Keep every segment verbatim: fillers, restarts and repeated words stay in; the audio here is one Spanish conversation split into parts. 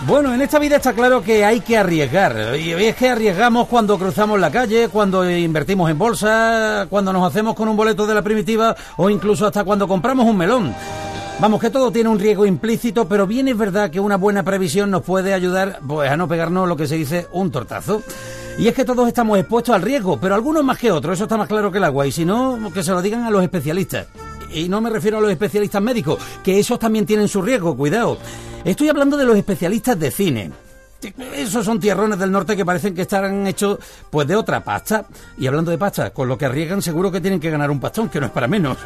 Bueno, en esta vida está claro que hay que arriesgar, y es que arriesgamos cuando cruzamos la calle, cuando invertimos en bolsa, cuando nos hacemos con un boleto de la primitiva o incluso hasta cuando compramos un melón. Vamos, que todo tiene un riesgo implícito, pero bien es verdad que una buena previsión nos puede ayudar pues, a no pegarnos lo que se dice un tortazo. Y es que todos estamos expuestos al riesgo, pero algunos más que otros, eso está más claro que el agua, y si no, que se lo digan a los especialistas. Y no me refiero a los especialistas médicos, que esos también tienen su riesgo, cuidado. Estoy hablando de los especialistas de cine. Esos son tierrones del norte que parecen que estarán hechos pues de otra pasta. Y hablando de pasta, con lo que arriesgan seguro que tienen que ganar un pastón, que no es para menos.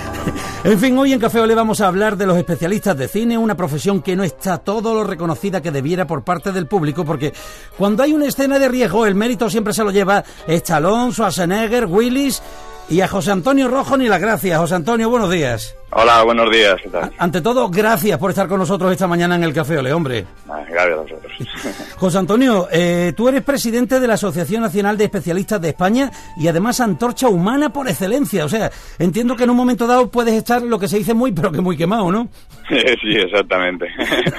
En fin, hoy en Café Olé vamos a hablar de los especialistas de cine, una profesión que no está todo lo reconocida que debiera por parte del público, porque cuando hay una escena de riesgo, el mérito siempre se lo lleva Stallone, Schwarzenegger, Willis, y a José Antonio Rojo ni las gracias. José Antonio, buenos días. Hola, buenos días, ¿qué tal? Ante todo, gracias por estar con nosotros esta mañana en el Café Olé, hombre. Ah, gracias a vosotros. José Antonio, eh, tú eres presidente de la Asociación Nacional de Especialistas de España y además antorcha humana por excelencia. O sea, entiendo que en un momento dado puedes estar, lo que se dice, muy, pero que muy quemado, ¿no? Sí, exactamente.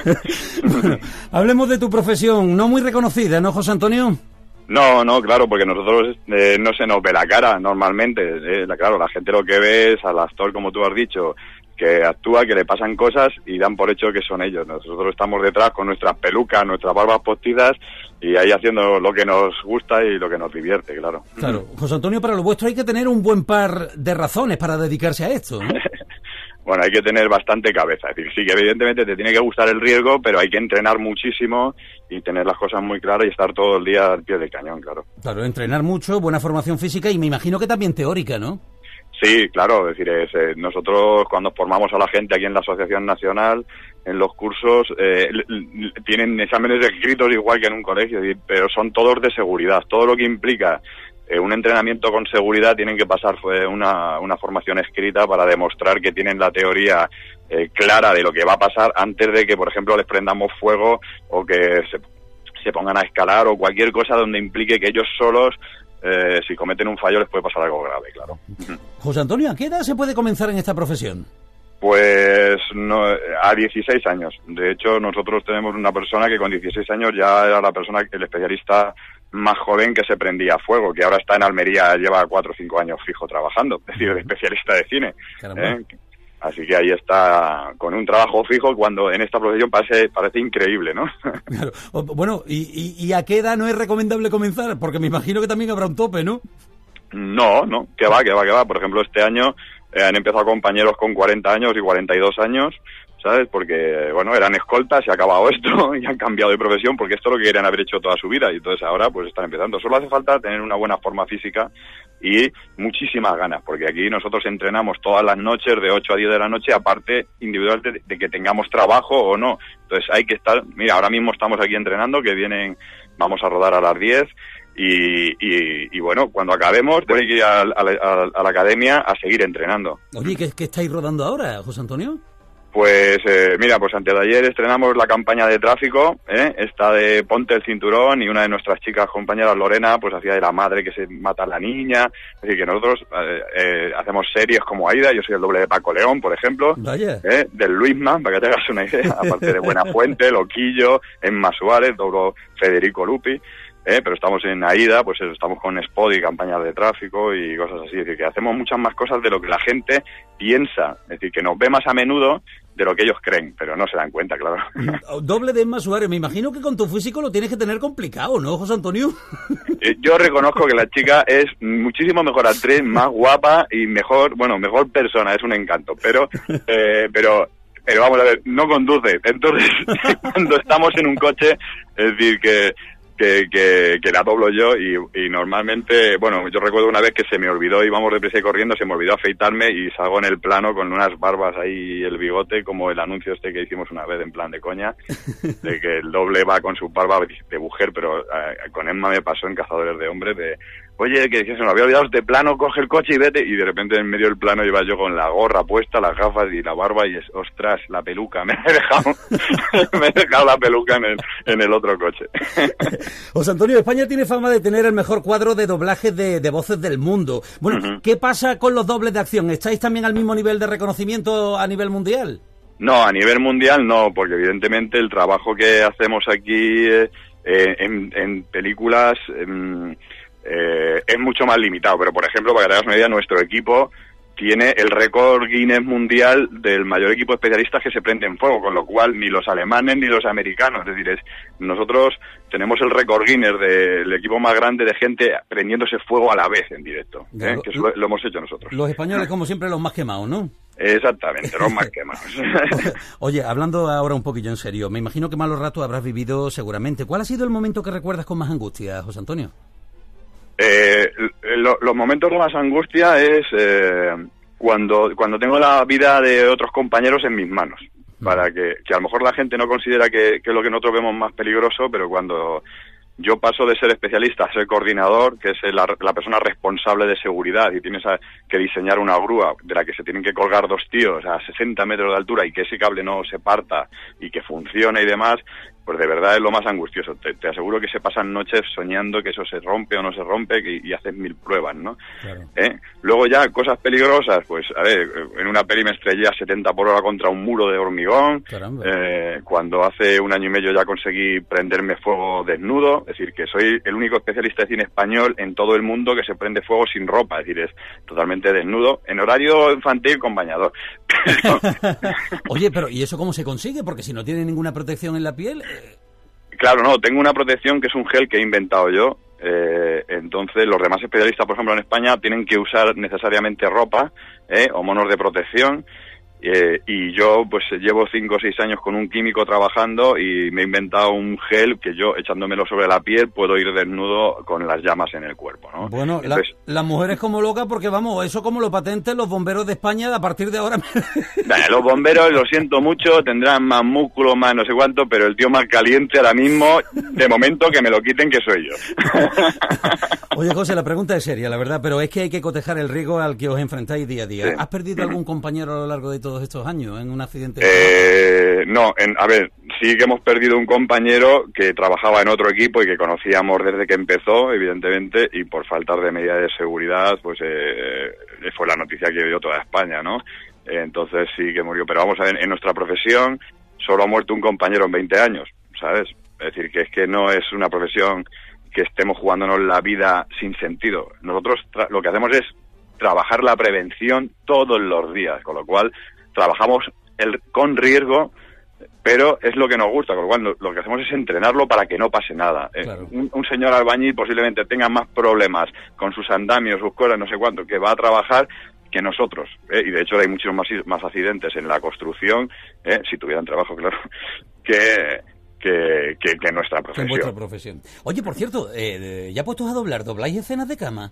Bueno, hablemos de tu profesión, no muy reconocida, ¿no, José Antonio? No, no, claro, porque nosotros eh, no se nos ve la cara normalmente. Eh, la, claro, la gente lo que ve es al actor, como tú has dicho, que actúa, que le pasan cosas y dan por hecho que son ellos. Nosotros estamos detrás con nuestras pelucas, nuestras barbas postizas y ahí haciendo lo que nos gusta y lo que nos divierte, claro. Claro, José Antonio, para lo vuestro hay que tener un buen par de razones para dedicarse a esto, ¿no? Bueno, hay que tener bastante cabeza. Es decir, sí que evidentemente te tiene que gustar el riesgo, pero hay que entrenar muchísimo y tener las cosas muy claras y estar todo el día al pie del cañón, claro. Claro, entrenar mucho, buena formación física y me imagino que también teórica, ¿no? Sí, claro, es decir, es, eh, nosotros cuando formamos a la gente aquí en la Asociación Nacional, en los cursos, eh, l- l- tienen exámenes escritos igual que en un colegio, es decir, pero son todos de seguridad. Todo lo que implica eh, un entrenamiento con seguridad tienen que pasar fue una, una formación escrita para demostrar que tienen la teoría eh, clara de lo que va a pasar antes de que, por ejemplo, les prendamos fuego o que se, se pongan a escalar o cualquier cosa donde implique que ellos solos, Eh, si cometen un fallo les puede pasar algo grave, claro. José Antonio, ¿a qué edad se puede comenzar en esta profesión? Pues no, a dieciséis años. De hecho, nosotros tenemos una persona que con dieciséis años ya era la persona, el especialista más joven que se prendía a fuego, que ahora está en Almería, lleva cuatro o cinco años fijo trabajando, es decir, de especialista de cine. ¿eh? Así que ahí está, con un trabajo fijo, cuando en esta profesión parece, parece increíble, ¿no? Claro. Bueno, ¿y, y, ¿y a qué edad no es recomendable comenzar? Porque me imagino que también habrá un tope, ¿no? No, no, que va, que va, que va. Por ejemplo, este año eh, han empezado compañeros con cuarenta años y cuarenta y dos años, ¿sabes? Porque, bueno, eran escoltas, se ha acabado esto y han cambiado de profesión porque esto es lo que querían haber hecho toda su vida y entonces ahora pues están empezando. Solo hace falta tener una buena forma física y muchísimas ganas, porque aquí nosotros entrenamos todas las noches de ocho a diez de la noche, aparte individual de, de que tengamos trabajo o no. Entonces hay que estar, mira, ahora mismo estamos aquí entrenando, que vienen, vamos a rodar a las diez y, y, y bueno, cuando acabemos tenemos que ir a, a, a, a la academia a seguir entrenando. Oye, ¿qué, qué estáis rodando ahora, José Antonio? Pues eh, mira, pues antes de ayer estrenamos la campaña de tráfico, ¿eh? esta de Ponte el cinturón, y una de nuestras chicas compañeras, Lorena, pues hacía de la madre que se mata a la niña. Es decir, que nosotros eh, eh, hacemos series como Aida, yo soy el doble de Paco León, por ejemplo, ¿eh? del Luisma, para que te hagas una idea, aparte de Buenafuente, Loquillo, Emma Suárez, doblo Federico Lupi. Eh, pero estamos en Aida, pues eso, estamos con Spot y campañas de tráfico y cosas así, es decir, que hacemos muchas más cosas de lo que la gente piensa, es decir, que nos ve más a menudo de lo que ellos creen, pero no se dan cuenta, claro. Doble de Emma Suárez, me imagino que con tu físico lo tienes que tener complicado, ¿no, José Antonio? Eh, yo reconozco que la chica es muchísimo mejor actriz, más guapa y mejor, bueno, mejor persona, es un encanto, pero, eh, pero... Pero vamos a ver, no conduce, entonces cuando estamos en un coche, es decir, que... Que, que, que la doblo yo y, y normalmente, bueno, yo recuerdo una vez que se me olvidó, íbamos deprisa y corriendo, se me olvidó afeitarme y salgo en el plano con unas barbas ahí y el bigote, como el anuncio este que hicimos una vez en plan de coña, de que el doble va con su barba de mujer, pero eh, con Emma me pasó en Cazadores de Hombres de, oye, que, que se me había olvidado este plano, coge el coche y vete, y de repente en medio del plano iba yo con la gorra puesta, las gafas y la barba y es, ostras, la peluca, me he dejado, me he dejado la peluca en el, en el otro coche. José Antonio, España tiene fama de tener el mejor cuadro de doblaje de, de voces del mundo. Bueno, uh-huh. ¿Qué pasa con los dobles de acción? ¿Estáis también al mismo nivel de reconocimiento a nivel mundial? No, a nivel mundial no, porque evidentemente el trabajo que hacemos aquí eh, en, en películas eh, eh, es mucho más limitado. Pero, por ejemplo, para que te hagas una idea, nuestro equipo tiene el récord Guinness mundial del mayor equipo de especialistas que se prende en fuego, con lo cual ni los alemanes ni los americanos, es decir, es, nosotros tenemos el récord Guinness del equipo más grande de gente prendiéndose fuego a la vez en directo, ¿eh? Lo, que eso lo, lo hemos hecho nosotros. Los españoles, como siempre, los más quemados, ¿no? Exactamente, los más quemados. Oye, hablando ahora un poquillo en serio, me imagino que malos ratos habrás vivido seguramente. ¿Cuál ha sido el momento que recuerdas con más angustia, José Antonio? Eh, lo, los momentos de más angustia es eh, cuando cuando tengo la vida de otros compañeros en mis manos, para que, que a lo mejor la gente no considera que, que es lo que nosotros vemos más peligroso, pero cuando yo paso de ser especialista a ser coordinador, que es la, la persona responsable de seguridad, y tienes a, que diseñar una grúa de la que se tienen que colgar dos tíos a sesenta metros de altura y que ese cable no se parta y que funcione y demás, pues de verdad es lo más angustioso. Te, te aseguro que se pasan noches soñando que eso se rompe o no se rompe y, y haces mil pruebas, ¿no? Claro. ¿Eh? Luego ya cosas peligrosas, pues a ver, en una peli me estrellé a setenta por hora contra un muro de hormigón. Eh, cuando hace un año y medio ya conseguí prenderme fuego desnudo, es decir, que soy el único especialista de cine español en todo el mundo que se prende fuego sin ropa, es decir, es totalmente desnudo, en horario infantil con bañador. Oye, pero ¿y eso cómo se consigue? Porque si no tiene ninguna protección en la piel... Eh... Claro, no, tengo una protección que es un gel que he inventado yo, eh, entonces los demás especialistas, por ejemplo, en España, tienen que usar necesariamente ropa eh, o monos de protección, eh, y yo pues llevo cinco o seis años con un químico trabajando y me he inventado un gel que yo, echándomelo sobre la piel, puedo ir desnudo con las llamas en el cuerpo, ¿no? Bueno, Entonces, la, las mujeres como locas, porque vamos, eso como lo patenten los bomberos de España a partir de ahora. Bueno, los bomberos, lo siento mucho, tendrán más músculo, más no sé cuánto, pero el tío más caliente ahora mismo, de momento que me lo quiten, que soy yo. Oye, José, la pregunta es seria, la verdad, pero es que hay que cotejar el riesgo al que os enfrentáis día a día. Sí. ¿Has perdido algún compañero a lo largo de todos estos años en un accidente? Eh, no, en, a ver, sí que hemos perdido un compañero que trabajaba en otro equipo y que conocíamos desde que empezó, evidentemente, y por faltar de medidas de seguridad, pues eh, fue la noticia que dio toda España, ¿no? Eh, entonces sí que murió, pero vamos a ver, en nuestra profesión solo ha muerto un compañero en veinte años, ¿sabes? Es decir, que es que no es una profesión que estemos jugándonos la vida sin sentido. Nosotros lo que hacemos es trabajar la prevención todos los días, con lo cual trabajamos el, con riesgo, pero es lo que nos gusta, con lo cual lo, lo que hacemos es entrenarlo para que no pase nada. Claro. Eh, un, un señor albañil posiblemente tenga más problemas con sus andamios, sus cosas, no sé cuánto, que va a trabajar que nosotros, ¿eh? Y de hecho hay muchos más, más accidentes en la construcción, ¿eh? Si tuvieran trabajo, claro, que... Que, que, que nuestra profesión. Que vuestra profesión. Oye, por cierto, eh, ¿ya puestos a doblar, dobláis escenas de cama?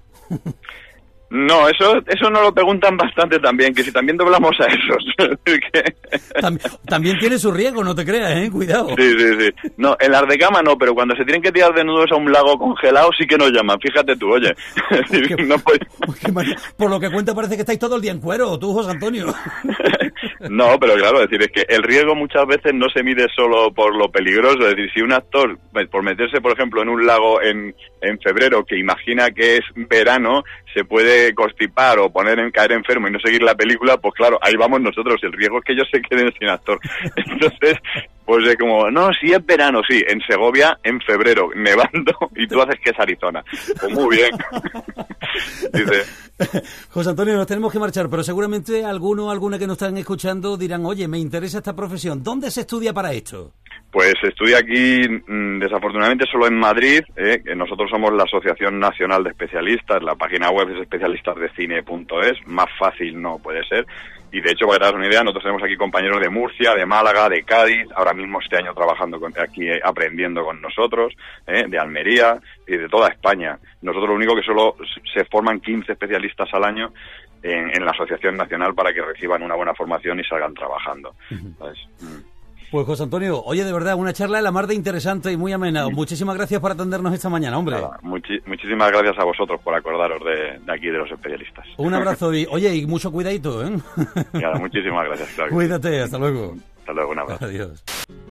No, eso eso nos lo preguntan bastante también, que si también doblamos a esos. También, también tiene su riesgo, no te creas, ¿eh? Cuidado. Sí, sí, sí. No, en las de cama no, pero cuando se tienen que tirar desnudos a un lago congelado sí que nos llaman, fíjate tú, oye. Qué, no puede... Por lo que cuenta parece que estáis todo el día en cuero, tú, José Antonio. No, pero claro, es decir, es que el riesgo muchas veces no se mide solo por lo peligroso, es decir, si un actor, por meterse, por ejemplo, en un lago en, en febrero, que imagina que es verano, se puede constipar o poner en caer enfermo y no seguir la película, pues claro, ahí vamos nosotros, el riesgo es que ellos se queden sin actor. Entonces, pues es como, no, si es verano, sí, en Segovia, en febrero, nevando, y tú haces que es Arizona. Pues muy bien. Dice... José Antonio, nos tenemos que marchar, pero seguramente alguno o alguna que nos están escuchando dirán, oye, me interesa esta profesión, ¿dónde se estudia para esto? Pues se estudia aquí, desafortunadamente, solo en Madrid. ¿eh? Nosotros somos la Asociación Nacional de Especialistas, la página web es especialistasdecine punto es, más fácil no puede ser. Y de hecho, para que te hagas una idea, nosotros tenemos aquí compañeros de Murcia, de Málaga, de Cádiz, ahora mismo este año trabajando con, aquí eh, aprendiendo con nosotros, ¿eh? de Almería y de toda España. Nosotros lo único que solo se forman quince especialistas al año en, en la Asociación Nacional para que reciban una buena formación y salgan trabajando. Uh-huh. ¿Sabes? Mm. Pues José Antonio, oye, de verdad, una charla de la mar de interesante y muy amena. Sí. Muchísimas gracias por atendernos esta mañana, hombre. Nada, muchi- muchísimas gracias a vosotros por acordaros de, de aquí, de los especialistas. Un abrazo y, oye, y mucho cuidadito, ¿eh? Nada, muchísimas gracias. Claro. Cuídate, hasta luego. Hasta luego, un abrazo. Adiós.